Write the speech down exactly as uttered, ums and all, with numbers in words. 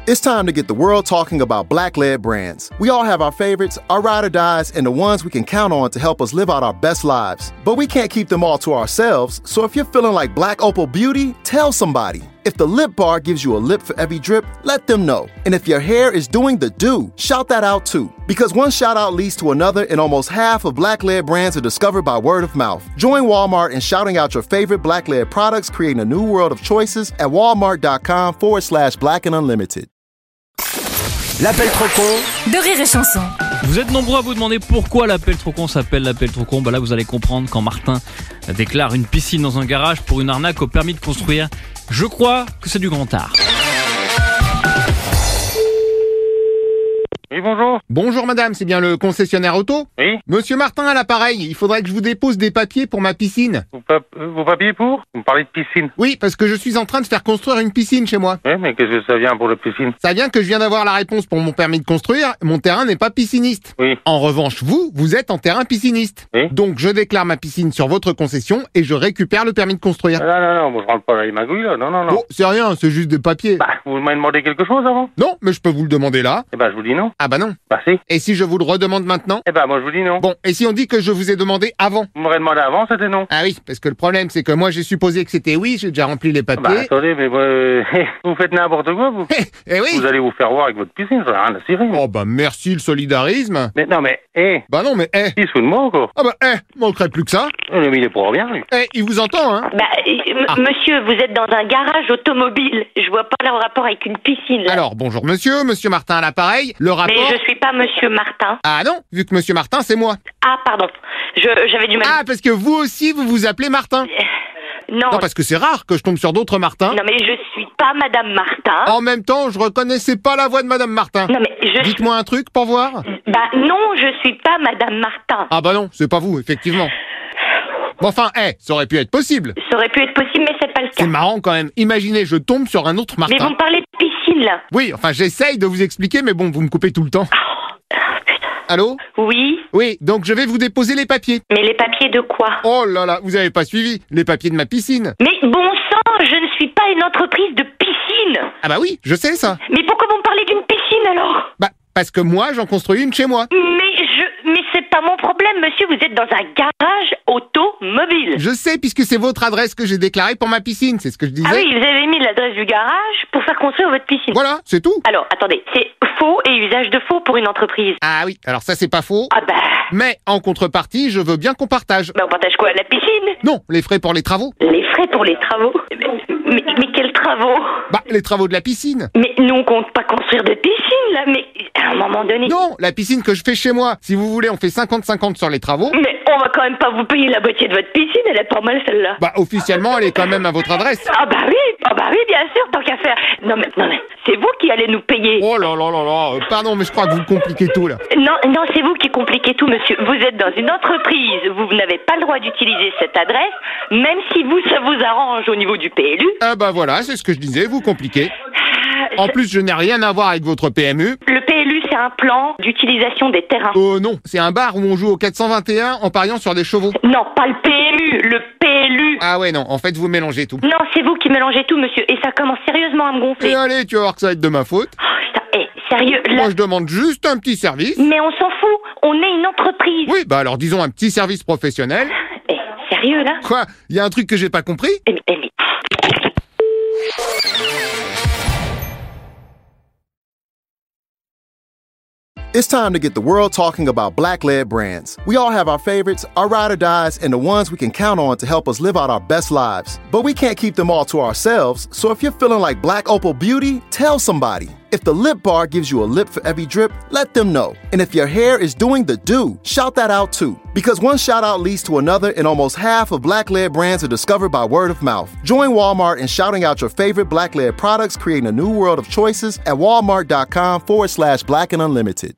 It's time to get the world talking about black-led brands. We all have our favorites, our ride or dies, and the ones we can count on to help us live out our best lives. But we can't keep them all to ourselves, so if you're feeling like Black Opal Beauty, tell somebody. If the Lip Bar gives you a lip for every drip, let them know. And if your hair is doing the do, shout that out too. Because one shout out leads to another, and almost half of black-led brands are discovered by word of mouth. Join Walmart in shouting out your favorite black-led products, creating a new world of choices at walmart.com forward slash black and unlimited. L'appel trop con de Rire et Chanson. Vous êtes nombreux à vous demander pourquoi l'appel trop con s'appelle l'appel trop con. Bah là, vous allez comprendre quand Martin déclare une piscine dans un garage pour une arnaque au permis de construire. Je crois que c'est du grand art. Oui, bonjour. Bonjour madame, c'est bien le concessionnaire auto ? Oui. Monsieur Martin à l'appareil, il faudrait que je vous dépose des papiers pour ma piscine. Vos, pap- euh, vos papiers pour ? Vous me parlez de piscine. Oui, parce que je suis en train de faire construire une piscine chez moi. Oui, mais qu'est-ce que ça vient pour la piscine ? Ça vient que je viens d'avoir la réponse pour mon permis de construire, mon terrain n'est pas pisciniste. Oui. En revanche, vous, vous êtes en terrain pisciniste. Oui. Donc je déclare ma piscine sur votre concession et je récupère le permis de construire. Ah, non, non, non, moi, je rentre pas dans les magouilles, là. Non, non, non. Bon, c'est rien, c'est juste des papiers. Bah, vous m'avez demandé quelque chose avant ? Non, mais je peux vous le demander là. Eh ben, je vous dis non. Ah bah non. Bah, si. Et si je vous le redemande maintenant ? Eh ben, moi, je vous dis non. Bon, et si on dit que je vous ai demandé avant ? Vous m'aurez demandé avant, c'était non. Ah oui, parce que le problème c'est que moi j'ai supposé que c'était oui, j'ai déjà rempli les Bah, papiers. attendez, mais euh, vous faites n'importe quoi, vous. Eh oui. Vous allez vous faire voir avec votre piscine, j'en ai rien à cirer. moi. Oh bah merci le solidarisme. Mais non, mais, hé, Bah non mais eh. il se fout de moi encore. Ah bah eh, manquerait plus que ça. Mais il est pour rien, lui. Eh, il vous entend hein. Bah, euh, m- Ah. monsieur, vous êtes dans un garage automobile. Je vois pas le rapport avec une piscine, là. Alors bonjour monsieur, monsieur Martin à l'appareil, le rapport. Mais je suis pas monsieur Martin. Ah non, vu que monsieur Martin c'est moi. Ah, pardon. Je, j'avais du mal. Ah parce que vous aussi vous vous appelez Martin. non. Non parce que c'est rare que je tombe sur d'autres Martins. Non, mais je suis pas madame Martin. En même temps, je reconnaissais pas la voix de madame Martin. Non, mais je suis... Dites-moi un truc pour voir. Bah, non, je suis pas madame Martin. Ah bah non, c'est pas vous effectivement. Bon enfin, eh, ça aurait pu être possible. Ça aurait pu être possible, mais c'est pas le cas. C'est marrant quand même. Imaginez, je tombe sur un autre Mais Martin. vous me parlez de piscine, là. Oui, enfin j'essaye de vous expliquer, mais bon, vous me coupez tout le temps. Ah, putain. Allô ? Oui, Oui, donc je vais vous déposer les papiers. mais les papiers de quoi ? Oh là là, vous avez pas suivi les papiers de ma piscine. Mais bon sang, je ne suis pas une entreprise de piscine. Ah bah oui, je sais ça. Mais pourquoi vous me parlez d'une piscine, alors ? Bah parce que moi j'en construis une chez moi. Mais je, mais c'est pas mon problème, monsieur. Vous êtes dans un garage automobile. Je sais puisque c'est votre adresse que j'ai déclarée pour ma piscine, c'est ce que je disais. Ah oui, vous avez mis l'adresse du garage pour faire construire votre piscine. Voilà, c'est tout. Alors, attendez, c'est faux et usage de faux pour une entreprise. Ah oui, alors ça c'est pas faux. Ah bah, Mais en contrepartie, je veux bien qu'on partage. bah on partage quoi, la piscine ? Non, les frais pour les travaux. Les frais pour les travaux. Mais, mais, mais quels travaux ? Bah les travaux de la piscine. Mais nous on compte pas construire de piscine là, mais à un moment donné. Non, la piscine que je fais chez moi. Si vous voulez, on fait cinquante cinquante sur les travaux. Mais on va quand même pas vous payer la moitié de votre piscine, elle est pas mal celle-là. Bah officiellement, elle est quand même à votre adresse. Ah bah oui, ah bah oui, bien sûr, tant qu'à faire. Non mais, non mais, c'est vous qui allez nous payer. Oh là là là là, euh, pardon, mais je crois que vous compliquez tout là. Non, non, c'est vous qui compliquez tout, monsieur. Vous êtes dans une entreprise, vous n'avez pas le droit d'utiliser cette adresse, même si vous, ça vous arrange au niveau du P L U. Ah bah voilà, c'est ce que je disais, vous compliquez. Ah, En je- plus, je n'ai rien à voir avec votre P M U. Le P L U, c'est un plan d'utilisation des terrains. Oh non, c'est un bar où on joue au quatre cent vingt et un en pariant sur des chevaux. Non, pas le P M U, le P L U. Ah ouais, non, en fait, vous mélangez tout. Non, c'est vous qui mélangez tout, monsieur, et ça commence sérieusement à me gonfler. Et allez, tu vas voir que ça va être de ma faute. Oh, putain, eh, sérieux, là... Moi, je demande juste un petit service. Mais on s'en fout, on est une entreprise. Oui, bah alors disons un petit service professionnel. Eh, sérieux, là ? Quoi ? Il y a un truc que j'ai pas compris ? Eh, mais- eh, mais- It's time to get the world talking about black-led brands. We all have our favorites, our ride or dies, and the ones we can count on to help us live out our best lives. But we can't keep them all to ourselves, so if you're feeling like Black Opal Beauty, tell somebody. If the Lip Bar gives you a lip for every drip, let them know. And if your hair is doing the do, shout that out too. Because one shout out leads to another, and almost half of black-led brands are discovered by word of mouth. Join Walmart in shouting out your favorite black-led products, creating a new world of choices at walmart.com forward slash black and unlimited.